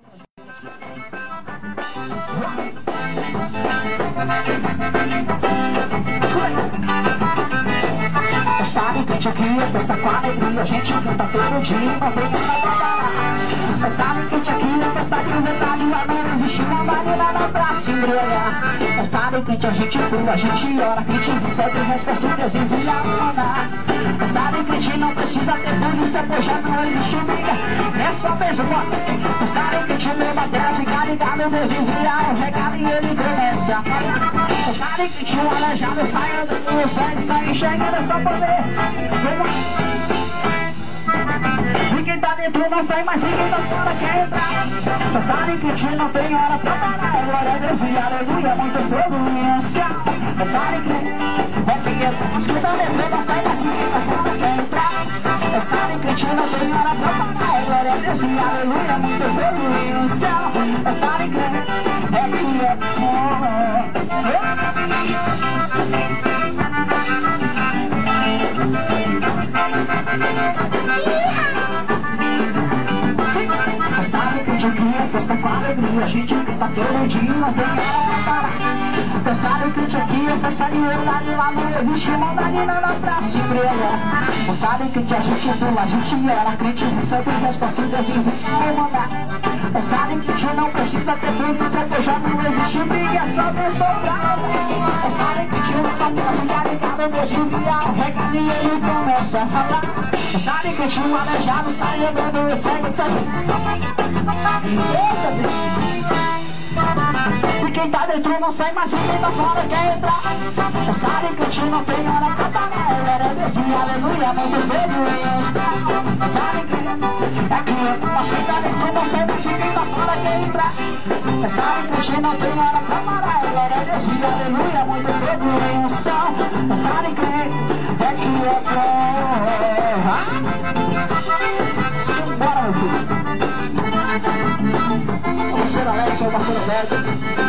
Está no crente aqui, festa com alegria, a gente canta todo dia, não tem nada pra parar. Está no crente aqui, festa de verdade, lá não existe maldade, nada pra se embriagar. Está no crente, a gente pula, a gente ora, crente recebe resposta, Deus envia a maná. Está no crente, não precisa ter polícia, pois já não existe briga, é só beijo, bora. Está no crente, meu batera, fica ligado, Deus envia o recado e ele começa a falar. Está no crente, um aleijado, sai andando, sai enxergando, é só poder. E quem tá dentro não sai mais, e quem tá fora quer entrar. Passado em crente não tem hora pra parar. Glória a Deus e aleluia, muito fogo e o céu. Passado em crente, é quem entra. Mas quem tá dentro não sai mais, e quem tá fora quer entrar. Passado em crente não tem hora pra parar. Glória a Deus e aleluia, muito fogo e o céu. Passado em crente, é quem entra. Sabe que a gente cria, festa com alegria, a gente canta todo dia, não tem hora pra parar. Sabe que a gente cria, festa de verdade, lá não existe maldade, nada pra se embriagar. Sabe que a gente pula, a gente ora, crente recebe resposta, Deus envia o mandar. Sabe que a gente não precisa ter polícia, pois já não existe briga, é só ter sobrado. Sabe que a gente não pode ficar ligado, Deus envia o recado e ele começa a falar. Sabe que a gente um aleijado sai andando e segue. Eita Deus! E quem tá dentro não sai mais, e quem tá fora quer entrar. Sabe que a gente não tem hora pra parar. Glória a Deus e aleluia, muito fogo e o céu. Sabe que é que mas quem tá dentro não sai mais, e quem tá fora quer entrar. Sabe que a gente não tem hora pra parar. Glória a Deus e aleluia, muito fogo e o céu. Sabe que é que é bora, meu filho. O parceiro Alex, o parceiro Alberto.